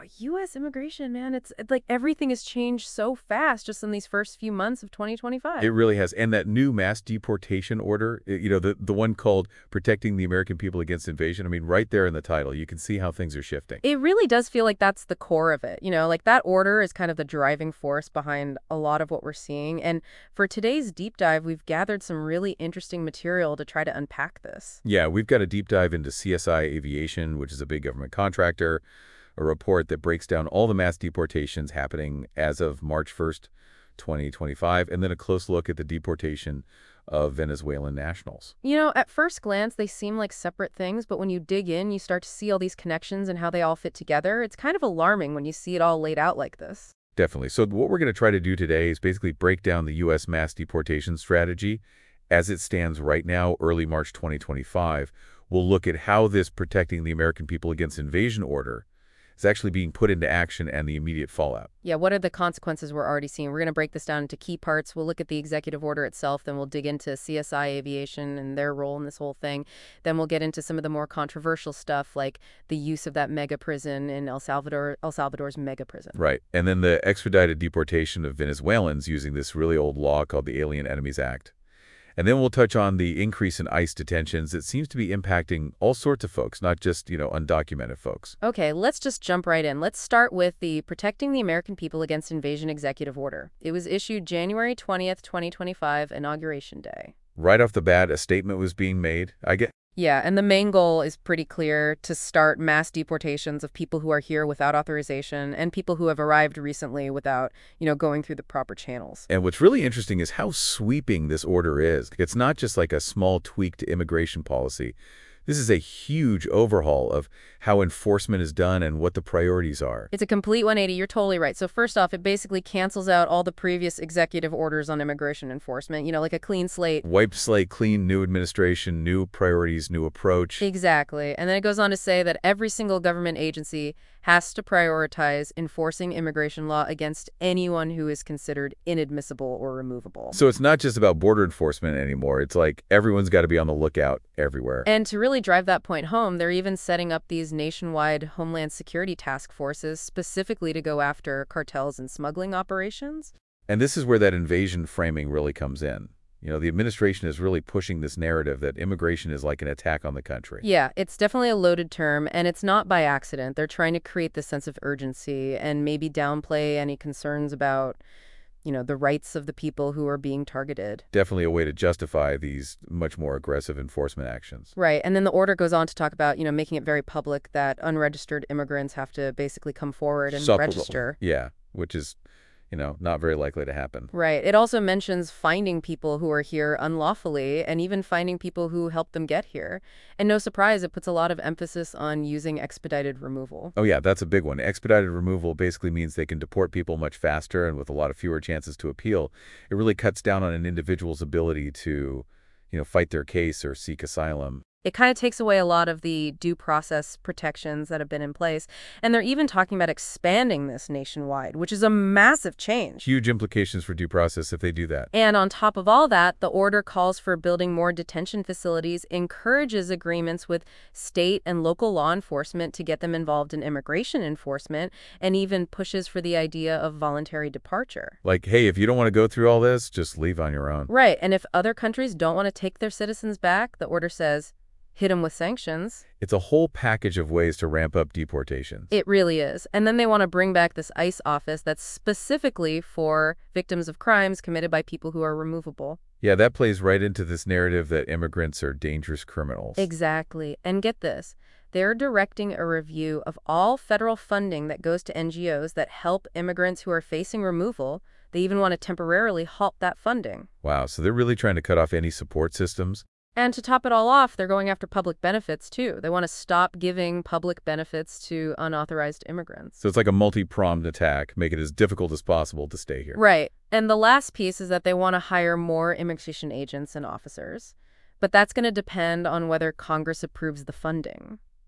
U.S. immigration, man, it's like everything has changed so fast just in these first few months of It 2025. really has. And that new mass deportation order, the one called Protecting the American People Against Invasion, I mean, right there in the title, you can see how things are shifting. It really does feel like that's the core of it. Like that order is kind of the driving force behind a lot of what we're seeing. And for today's deep dive, we've gathered some really interesting material to try to unpack this. Yeah, we've got a deep dive into CSI Aviation, which is a big government contractor, a report that breaks down all the mass deportations happening as of March 1st, 2025, and then a close look at the deportation of Venezuelan nationals. At first glance, they seem like separate things, but when you dig in, you start to see all these connections and how they all fit together. It's kind of alarming when you see it all laid out like this. Definitely. So what we're going to try to do today is basically break down the U.S. mass deportation strategy as it stands right now, early March 2025. We'll look at how this Protecting the American People Against Invasion order is actually being put into action and the immediate fallout. Yeah, what are the consequences we're already seeing? We're going to break this down into key parts. We'll look at the executive order itself, then we'll dig into CSI Aviation and their role in this whole thing. Then we'll get into some of the more controversial stuff, like the use of that mega prison in El Salvador's mega prison. Right. And then the expedited deportation of Venezuelans using this really old law called the Alien Enemies Act. And then we'll touch on the increase in ICE detentions that seems to be impacting all sorts of folks, not just, undocumented folks. Okay, let's just jump right in. Let's start with the Protecting the American People Against Invasion Executive Order. It was issued January 20th, 2025, Inauguration Day. Right off the bat, a statement was being made. Yeah, and the main goal is pretty clear: to start mass deportations of people who are here without authorization and people who have arrived recently without, going through the proper channels. And what's really interesting is how sweeping this order is. It's not just like a small tweak to immigration policy. This is a huge overhaul of how enforcement is done and what the priorities are. It's a complete 180. You're totally right. So first off, it basically cancels out all the previous executive orders on immigration enforcement, like a clean slate. Wiped slate clean, new administration, new priorities, new approach. Exactly. And then it goes on to say that every single government agency has to prioritize enforcing immigration law against anyone who is considered inadmissible or removable. So it's not just about border enforcement anymore. It's like everyone's got to be on the lookout everywhere. And to really drive that point home, they're even setting up these nationwide Homeland Security task forces specifically to go after cartels and smuggling operations. And this is where that invasion framing really comes in. The administration is really pushing this narrative that immigration is like an attack on the country. Yeah, it's definitely a loaded term, and it's not by accident. They're trying to create this sense of urgency and maybe downplay any concerns about, the rights of the people who are being targeted. Definitely a way to justify these much more aggressive enforcement actions. Right, and then the order goes on to talk about, making it very public that unregistered immigrants have to basically come forward and register. Yeah, which is not very likely to happen. Right. It also mentions finding people who are here unlawfully and even finding people who helped them get here. And no surprise, it puts a lot of emphasis on using expedited removal. Oh, yeah, that's a big one. Expedited removal basically means they can deport people much faster and with a lot of fewer chances to appeal. It really cuts down on an individual's ability to, fight their case or seek asylum. It kind of takes away a lot of the due process protections that have been in place. And they're even talking about expanding this nationwide, which is a massive change. Huge implications for due process if they do that. And on top of all that, the order calls for building more detention facilities, encourages agreements with state and local law enforcement to get them involved in immigration enforcement, and even pushes for the idea of voluntary departure. Like, hey, if you don't want to go through all this, just leave on your own. Right. And if other countries don't want to take their citizens back, the order says, hit them with sanctions. It's a whole package of ways to ramp up deportations. It really is. And then they want to bring back this ICE office that's specifically for victims of crimes committed by people who are removable. Yeah, that plays right into this narrative that immigrants are dangerous criminals. Exactly. And get this. They're directing a review of all federal funding that goes to NGOs that help immigrants who are facing removal. They even want to temporarily halt that funding. Wow, so they're really trying to cut off any support systems? And to top it all off, they're going after public benefits, too. They want to stop giving public benefits to unauthorized immigrants. So it's like a multi-pronged attack, make it as difficult as possible to stay here. Right. And the last piece is that they want to hire more immigration agents and officers. But that's going to depend on whether Congress approves the funding.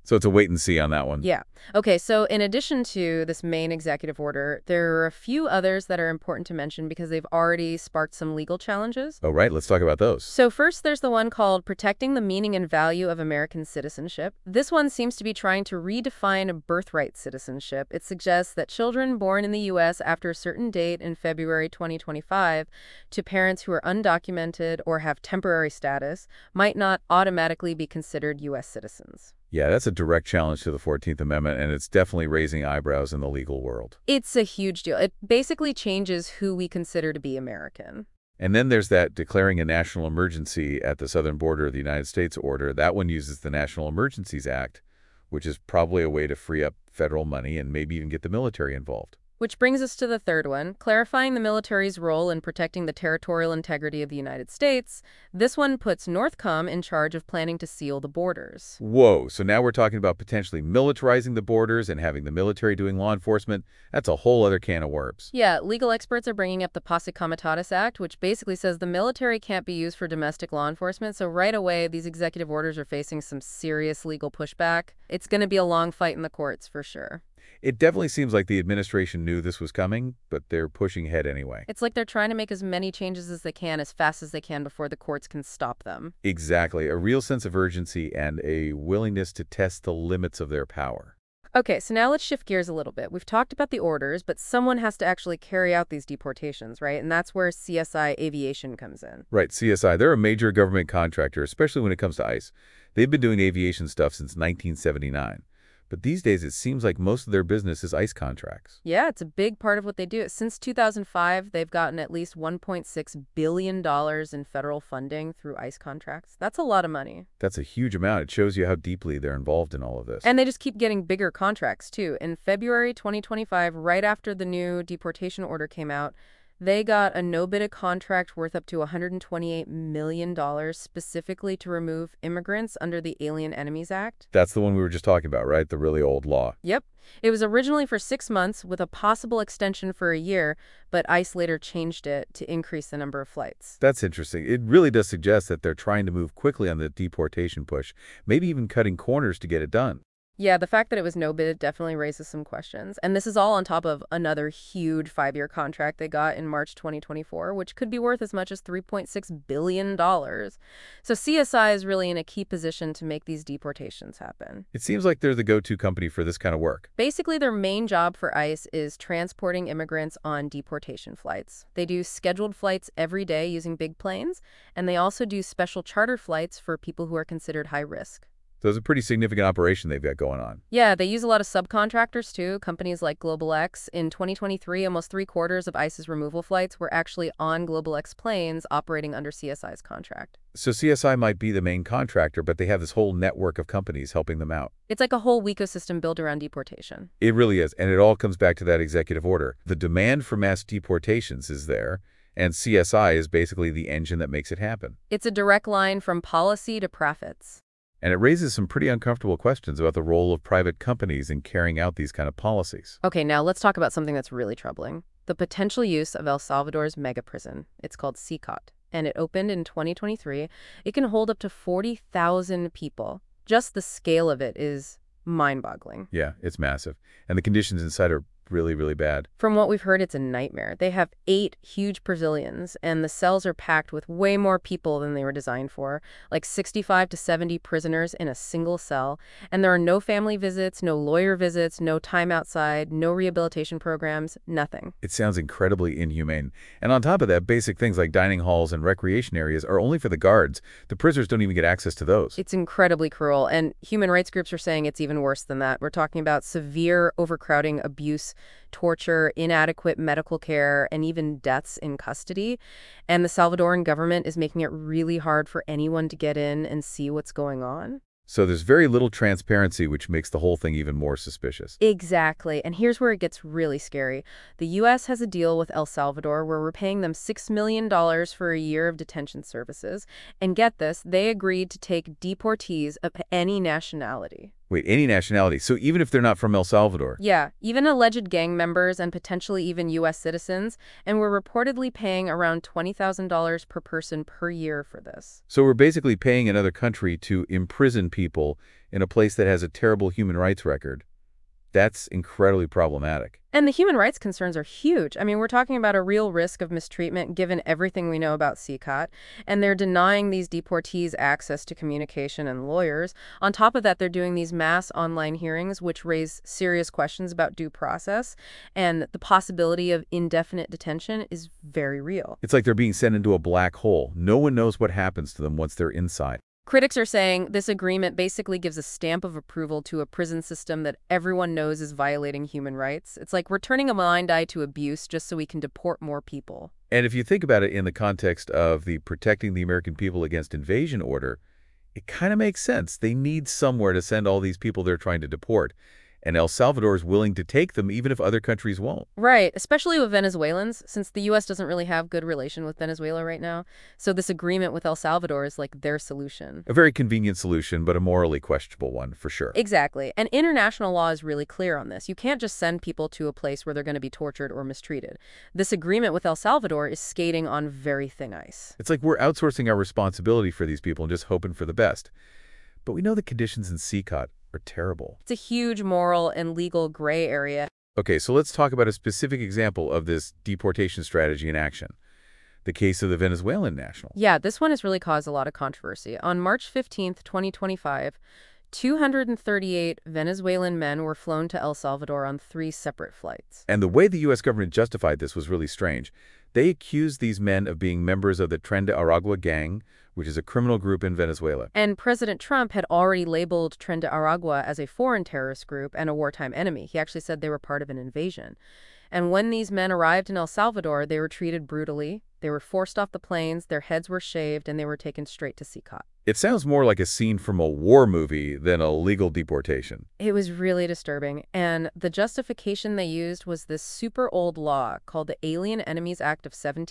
So it's a wait and see on that one. Yeah. Okay, so in addition to this main executive order, there are a few others that are important to mention because they've already sparked some legal challenges. Oh, right. Let's talk about those. So first, there's the one called Protecting the Meaning and Value of American Citizenship. This one seems to be trying to redefine birthright citizenship. It suggests that children born in the U.S. after a certain date in February 2025 to parents who are undocumented or have temporary status might not automatically be considered U.S. citizens. Yeah, that's a direct challenge to the 14th Amendment, and it's definitely raising eyebrows in the legal world. It's a huge deal. It basically changes who we consider to be American. And then there's that declaring a national emergency at the southern border of the United States order. That one uses the National Emergencies Act, which is probably a way to free up federal money and maybe even get the military involved. Which brings us to the third one, clarifying the military's role in protecting the territorial integrity of the United States. This one puts NORTHCOM in charge of planning to seal the borders. Whoa, so now we're talking about potentially militarizing the borders and having the military doing law enforcement. That's a whole other can of worms. Yeah, legal experts are bringing up the Posse Comitatus Act, which basically says the military can't be used for domestic law enforcement, so right away these executive orders are facing some serious legal pushback. It's going to be a long fight in the courts, for sure. It definitely seems like the administration knew this was coming, but they're pushing ahead anyway. It's like they're trying to make as many changes as they can as fast as they can before the courts can stop them. Exactly. A real sense of urgency and a willingness to test the limits of their power. Okay, so now let's shift gears a little bit. We've talked about the orders, but someone has to actually carry out these deportations, right? And that's where CSI Aviation comes in. Right, CSI, they're a major government contractor, especially when it comes to ICE. They've been doing aviation stuff since 1979. But these days, it seems like most of their business is ICE contracts. Yeah, it's a big part of what they do. Since 2005, they've gotten at least $1.6 billion in federal funding through ICE contracts. That's a lot of money. That's a huge amount. It shows you how deeply they're involved in all of this. And they just keep getting bigger contracts, too. In February 2025, right after the new deportation order came out, they got a no-bid contract worth up to $128 million specifically to remove immigrants under the Alien Enemies Act. That's the one we were just talking about, right? The really old law. Yep. It was originally for 6 months with a possible extension for a year, but ICE later changed it to increase the number of flights. That's interesting. It really does suggest that they're trying to move quickly on the deportation push, maybe even cutting corners to get it done. Yeah, the fact that it was no bid definitely raises some questions. And this is all on top of another huge 5-year contract they got in March 2024, which could be worth as much as $3.6 billion. So CSI is really in a key position to make these deportations happen. It seems like they're the go-to company for this kind of work. Basically, their main job for ICE is transporting immigrants on deportation flights. They do scheduled flights every day using big planes, and they also do special charter flights for people who are considered high risk. So it's a pretty significant operation they've got going on. Yeah, they use a lot of subcontractors, too, companies like Global X. In 2023, almost 3/4 of ICE's removal flights were actually on Global X planes operating under CSI's contract. So CSI might be the main contractor, but they have this whole network of companies helping them out. It's like a whole ecosystem built around deportation. It really is, and it all comes back to that executive order. The demand for mass deportations is there, and CSI is basically the engine that makes it happen. It's a direct line from policy to profits. And it raises some pretty uncomfortable questions about the role of private companies in carrying out these kind of policies. Okay, now let's talk about something that's really troubling. The potential use of El Salvador's mega prison. It's called CCOT, and it opened in 2023. It can hold up to 40,000 people. Just the scale of it is mind-boggling. Yeah, it's massive. And the conditions inside are really, really bad. From what we've heard, it's a nightmare. They have 8 huge pavilions, and the cells are packed with way more people than they were designed for, like 65 to 70 prisoners in a single cell. And there are no family visits, no lawyer visits, no time outside, no rehabilitation programs, nothing. It sounds incredibly inhumane. And on top of that, basic things like dining halls and recreation areas are only for the guards. The prisoners don't even get access to those. It's incredibly cruel, and human rights groups are saying it's even worse than that. We're talking about severe overcrowding, abuse, torture, inadequate medical care, and even deaths in custody. And the Salvadoran government is making it really hard for anyone to get in and see what's going on. So there's very little transparency, which makes the whole thing even more suspicious. Exactly. And here's where it gets really scary. The U.S. has a deal with El Salvador where we're paying them $6 million for a year of detention services. And get this, they agreed to take deportees of any nationality. Wait, any nationality. So even if they're not from El Salvador. Yeah, even alleged gang members and potentially even U.S. citizens, and we're reportedly paying around $20,000 per person per year for this. So we're basically paying another country to imprison people in a place that has a terrible human rights record. That's incredibly problematic. And the human rights concerns are huge. I mean, we're talking about a real risk of mistreatment given everything we know about CCOT, and they're denying these deportees access to communication and lawyers. On top of that, they're doing these mass online hearings, which raise serious questions about due process, and the possibility of indefinite detention is very real. It's like they're being sent into a black hole. No one knows what happens to them once they're inside. Critics are saying this agreement basically gives a stamp of approval to a prison system that everyone knows is violating human rights. It's like we're turning a blind eye to abuse just so we can deport more people. And if you think about it in the context of the protecting the American people against invasion order, it kind of makes sense. They need somewhere to send all these people they're trying to deport. And El Salvador is willing to take them even if other countries won't. Right, especially with Venezuelans, since the U.S. doesn't really have good relation with Venezuela right now. So this agreement with El Salvador is like their solution. A very convenient solution, but a morally questionable one, for sure. Exactly. And international law is really clear on this. You can't just send people to a place where they're going to be tortured or mistreated. This agreement with El Salvador is skating on very thin ice. It's like we're outsourcing our responsibility for these people and just hoping for the best. But we know the conditions in CCOT are terrible. It's a huge moral and legal gray area. Okay, so let's talk about a specific example of this deportation strategy in action. The case of the Venezuelan national. Yeah, this one has really caused a lot of controversy. On March 15th, 2025, 238 Venezuelan men were flown to El Salvador on 3 separate flights. And the way the U.S. government justified this was really strange. They accused these men of being members of the Tren de Aragua gang, which is a criminal group in Venezuela. And President Trump had already labeled Tren de Aragua as a foreign terrorist group and a wartime enemy. He actually said they were part of an invasion. And when these men arrived in El Salvador, they were treated brutally. They were forced off the planes, their heads were shaved, and they were taken straight to CCOT. It sounds more like a scene from a war movie than a legal deportation. It was really disturbing, and the justification they used was this super old law called the Alien Enemies Act of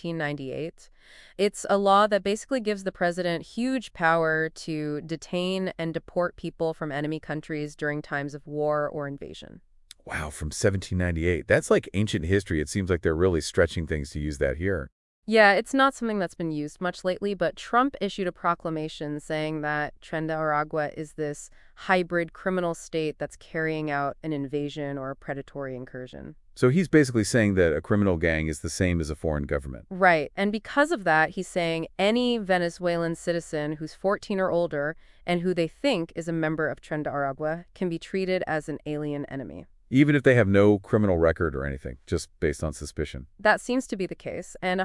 1798. It's a law that basically gives the president huge power to detain and deport people from enemy countries during times of war or invasion. Wow, from 1798. That's like ancient history. It seems like they're really stretching things to use that here. Yeah, it's not something that's been used much lately, but Trump issued a proclamation saying that Tren de Aragua is this hybrid criminal state that's carrying out an invasion or a predatory incursion. So he's basically saying that a criminal gang is the same as a foreign government. Right, and because of that, he's saying any Venezuelan citizen who's 14 or older and who they think is a member of Tren de Aragua can be treated as an alien enemy. Even if they have no criminal record or anything, just based on suspicion. That seems to be the case, and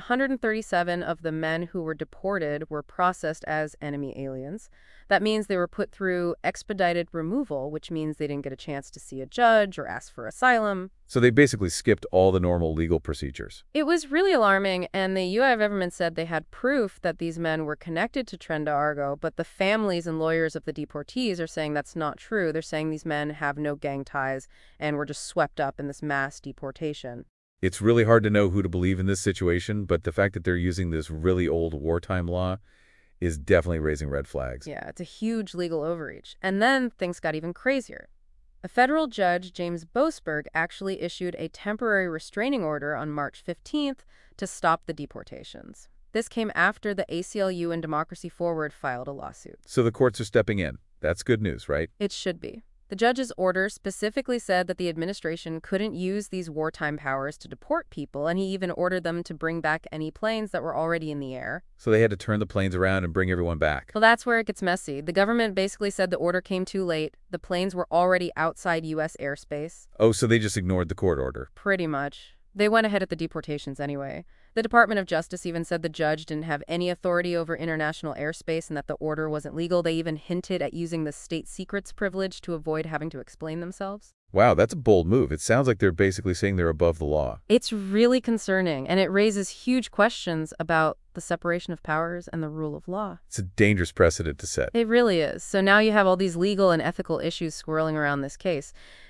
137 of the men who were deported were processed as enemy aliens. That means they were put through expedited removal, which means they didn't get a chance to see a judge or ask for asylum. So they basically skipped all the normal legal procedures. It was really alarming, and the U.S. government said they had proof that these men were connected to Tren de Aragua, but the families and lawyers of the deportees are saying that's not true. They're saying these men have no gang ties and were just swept up in this mass deportation. It's really hard to know who to believe in this situation, but the fact that they're using this really old wartime law is definitely raising red flags. Yeah, it's a huge legal overreach. And then things got even crazier. A federal judge, James Boasberg, actually issued a temporary restraining order on March 15th to stop the deportations. This came after the ACLU and Democracy Forward filed a lawsuit. So the courts are stepping in. That's good news, right? It should be. The judge's order specifically said that the administration couldn't use these wartime powers to deport people, and he even ordered them to bring back any planes that were already in the air. So they had to turn the planes around and bring everyone back. Well, that's where it gets messy. The government basically said the order came too late. The planes were already outside U.S. airspace. Oh, so they just ignored the court order. Pretty much. They went ahead at the deportations anyway. The Department of Justice even said the judge didn't have any authority over international airspace and that the order wasn't legal. They even hinted at using the state secrets privilege to avoid having to explain themselves. Wow, that's a bold move. It sounds like they're basically saying they're above the law. It's really concerning, and it raises huge questions about the separation of powers and the rule of law. It's a dangerous precedent to set. It really is. So now you have all these legal and ethical issues swirling around this case.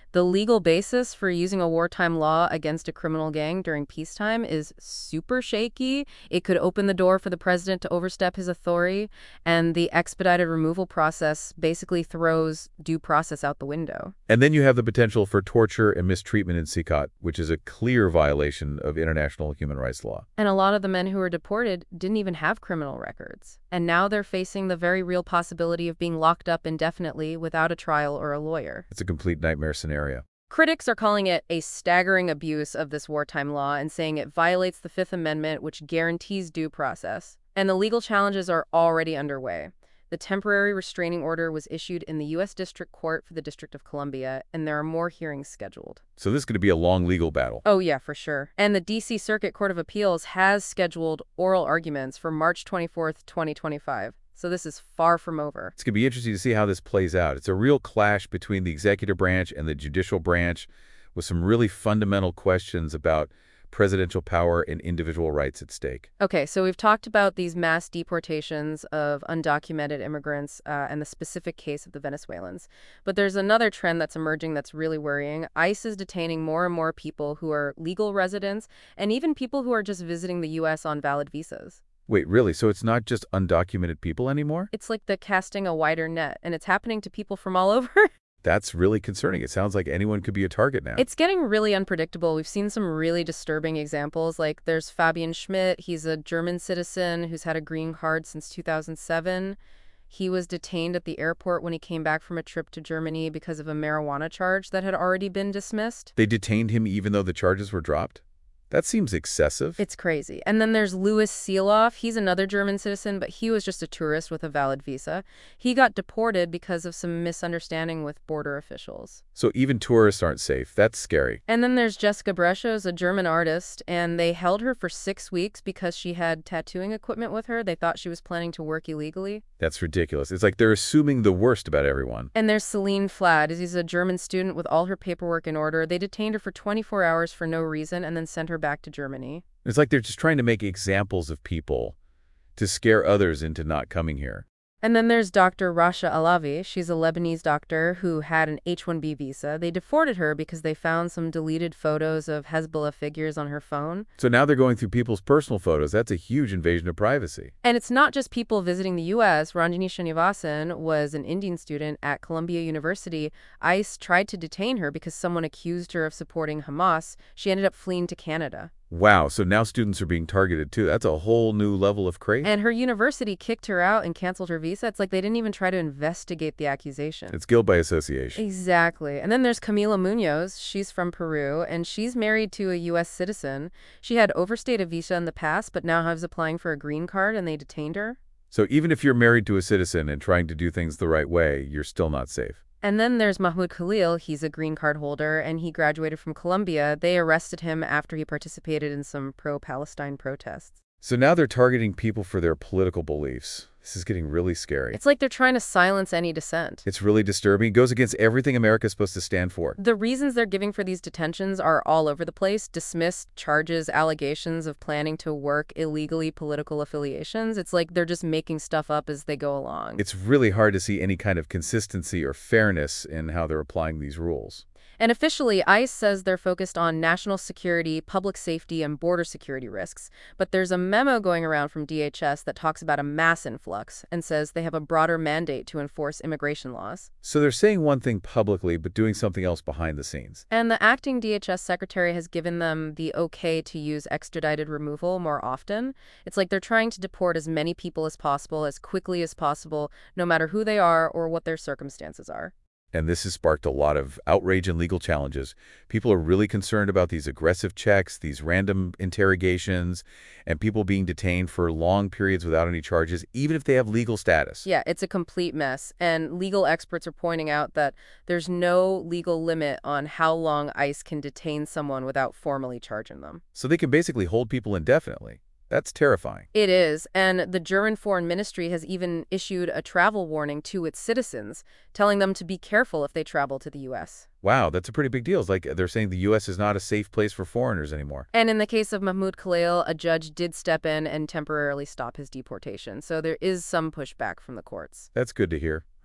The legal basis for using a wartime law against a criminal gang during peacetime is super shaky. It could open the door for the president to overstep his authority, and the expedited removal process basically throws due process out the window. And then you have the potential for torture and mistreatment in Sikot, which is a clear violation of international human rights law. And a lot of the men who were deported didn't even have criminal records. And now they're facing the very real possibility of being locked up indefinitely without a trial or a lawyer. It's a complete nightmare scenario. Critics are calling it a staggering abuse of this wartime law and saying it violates the Fifth Amendment, which guarantees due process. And the legal challenges are already underway. The temporary restraining order was issued in the U.S. District Court for the District of Columbia, and there are more hearings scheduled. So this is going to be a long legal battle. Oh, yeah, for sure. And the D.C. Circuit Court of Appeals has scheduled oral arguments for March 24th, 2025. So this is far from over. It's going to be interesting to see how this plays out. It's a real clash between the executive branch and the judicial branch with some really fundamental questions about presidential power and individual rights at stake. Okay, so we've talked about these mass deportations of undocumented immigrants and the specific case of the Venezuelans. But there's another trend that's emerging that's really worrying. ICE is detaining more and more people who are legal residents and even people who are just visiting the U.S. on valid visas. Wait, really? So it's not just undocumented people anymore? It's like they're casting a wider net, and it's happening to people from all over. That's really concerning. It sounds like anyone could be a target now. It's getting really unpredictable. We've seen some really disturbing examples. Like there's Fabian Schmidt. He's a German citizen who's had a green card since 2007. He was detained at the airport when he came back from a trip to Germany because of a marijuana charge that had already been dismissed. They detained him even though the charges were dropped? That seems excessive. It's crazy. And then there's Louis Seeloff. He's another German citizen, but he was just a tourist with a valid visa. He got deported because of some misunderstanding with border officials. So even tourists aren't safe. That's scary. And then there's Jessica Brescios, a German artist, and they held her for 6 weeks because she had tattooing equipment with her. They thought she was planning to work illegally. That's ridiculous. It's like they're assuming the worst about everyone. And there's Celine Flad. She's a German student with all her paperwork in order. They detained her for 24 hours for no reason and then sent her back to Germany. It's like they're just trying to make examples of people to scare others into not coming here. And then there's Dr. Rasha Alavi. She's a Lebanese doctor who had an H-1B visa. They deported her because they found some deleted photos of Hezbollah figures on her phone. So now they're going through people's personal photos. That's a huge invasion of privacy. And it's not just people visiting the U.S. Ranjini Srinivasan was an Indian student at Columbia University. ICE tried to detain her because someone accused her of supporting Hamas. She ended up fleeing to Canada. Wow, so now students are being targeted too. That's a whole new level of crazy. And her university kicked her out and canceled her visa. It's like they didn't even try to investigate the accusation. It's guilt by association. Exactly. And then there's Camila Munoz. She's from Peru, and she's married to a U.S. citizen. She had overstayed a visa in the past, but now is applying for a green card, and they detained her. So even if you're married to a citizen and trying to do things the right way, you're still not safe. And then there's Mahmoud Khalil. He's a green card holder, and he graduated from Columbia. They arrested him after he participated in some pro-Palestine protests. So now they're targeting people for their political beliefs. This is getting really scary. It's like they're trying to silence any dissent. It's really disturbing. It goes against everything America's supposed to stand for. The reasons they're giving for these detentions are all over the place. Dismissed charges, allegations of planning to work illegally, political affiliations. It's like they're just making stuff up as they go along. It's really hard to see any kind of consistency or fairness in how they're applying these rules. And officially, ICE says they're focused on national security, public safety, and border security risks. But there's a memo going around from DHS that talks about a mass influx and says they have a broader mandate to enforce immigration laws. So they're saying one thing publicly, but doing something else behind the scenes. And the acting DHS secretary has given them the okay to use extradited removal more often. It's like they're trying to deport as many people as possible, as quickly as possible, no matter who they are or what their circumstances are. And this has sparked a lot of outrage and legal challenges. People are really concerned about these aggressive checks, these random interrogations, and people being detained for long periods without any charges, even if they have legal status. Yeah, it's a complete mess. And legal experts are pointing out that there's no legal limit on how long ICE can detain someone without formally charging them. So they can basically hold people indefinitely. That's terrifying. It is, and the German Foreign Ministry has even issued a travel warning to its citizens, telling them to be careful if they travel to the U.S. Wow, that's a pretty big deal. It's like they're saying the U.S. is not a safe place for foreigners anymore. And in the case of Mahmoud Khalil, a judge did step in and temporarily stop his deportation, so there is some pushback from the courts. That's good to hear.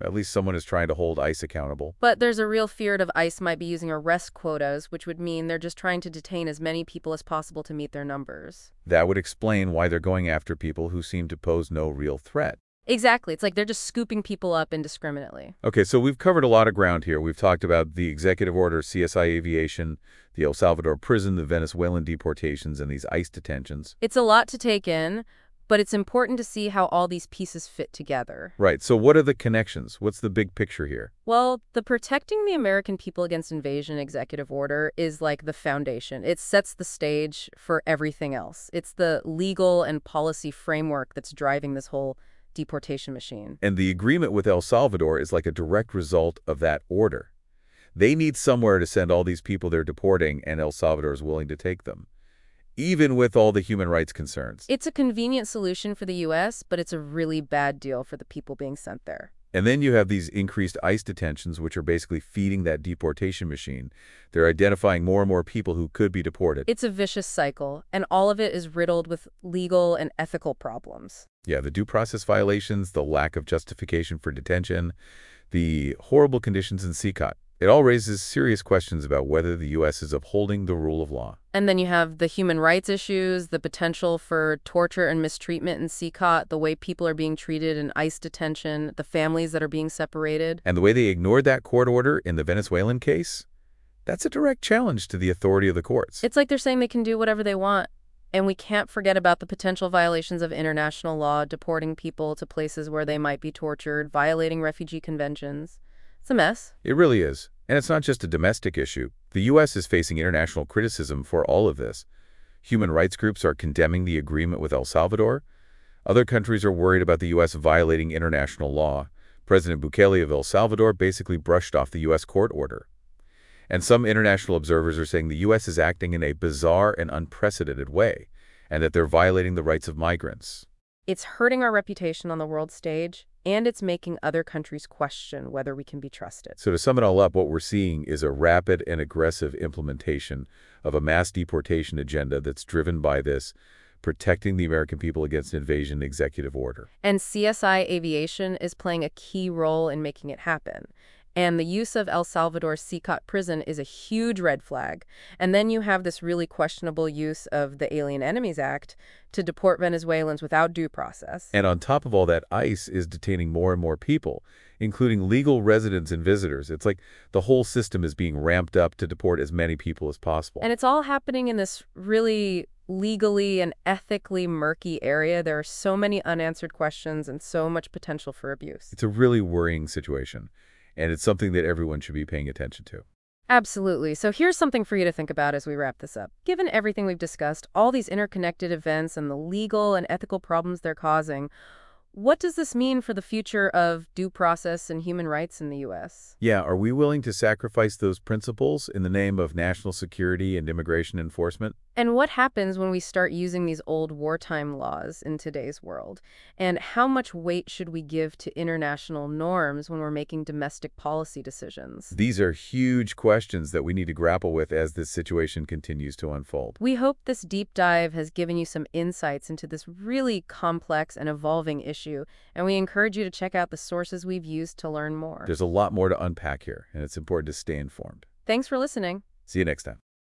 At least someone is trying to hold ICE accountable. But there's a real fear of ICE might be using arrest quotas, which would mean they're just trying to detain as many people as possible to meet their numbers. That would explain why they're going after people who seem to pose no real threat. Exactly. It's like they're just scooping people up indiscriminately. Okay, so we've covered a lot of ground here. We've talked about the executive order, CSI Aviation, the El Salvador prison, the Venezuelan deportations, and these ICE detentions. It's a lot to take in, but it's important to see how all these pieces fit together. Right, so what are the connections? What's the big picture here? Well, the Protecting the American People Against Invasion executive order is like the foundation. It sets the stage for everything else. It's the legal and policy framework that's driving this whole deportation machine. And the agreement with El Salvador is like a direct result of that order. They need somewhere to send all these people they're deporting, and El Salvador is willing to take them, even with all the human rights concerns. It's a convenient solution for the U.S., but it's a really bad deal for the people being sent there. And then you have these increased ICE detentions, which are basically feeding that deportation machine. They're identifying more and more people who could be deported. It's a vicious cycle, and all of it is riddled with legal and ethical problems. Yeah, the due process violations, the lack of justification for detention, the horrible conditions in CCOT. It all raises serious questions about whether the U.S. is upholding the rule of law. And then you have the human rights issues, the potential for torture and mistreatment in CCOT, the way people are being treated in ICE detention, the families that are being separated. And the way they ignored that court order in the Venezuelan case, that's a direct challenge to the authority of the courts. It's like they're saying they can do whatever they want. And we can't forget about the potential violations of international law, deporting people to places where they might be tortured, violating refugee conventions. It's a mess. It really is. And it's not just a domestic issue. The U.S. is facing international criticism for all of this. Human rights groups are condemning the agreement with El Salvador. Other countries are worried about the U.S. violating international law. President Bukele of El Salvador basically brushed off the U.S. court order. And some international observers are saying the U.S. is acting in a bizarre and unprecedented way, and that they're violating the rights of migrants. It's hurting our reputation on the world stage, and it's making other countries question whether we can be trusted. So to sum it all up, what we're seeing is a rapid and aggressive implementation of a mass deportation agenda that's driven by this Protecting the American People Against Invasion executive order. And CSI Aviation is playing a key role in making it happen. And the use of El Salvador's CCOT prison is a huge red flag. And then you have this really questionable use of the Alien Enemies Act to deport Venezuelans without due process. And on top of all that, ICE is detaining more and more people, including legal residents and visitors. It's like the whole system is being ramped up to deport as many people as possible. And it's all happening in this really legally and ethically murky area. There are so many unanswered questions and so much potential for abuse. It's a really worrying situation. And it's something that everyone should be paying attention to. Absolutely. So here's something for you to think about as we wrap this up. Given everything we've discussed, all these interconnected events and the legal and ethical problems they're causing, what does this mean for the future of due process and human rights in the U.S.? Yeah, are we willing to sacrifice those principles in the name of national security and immigration enforcement? And what happens when we start using these old wartime laws in today's world? And how much weight should we give to international norms when we're making domestic policy decisions? These are huge questions that we need to grapple with as this situation continues to unfold. We hope this deep dive has given you some insights into this really complex and evolving issue, and we encourage you to check out the sources we've used to learn more. There's a lot more to unpack here, and it's important to stay informed. Thanks for listening. See you next time.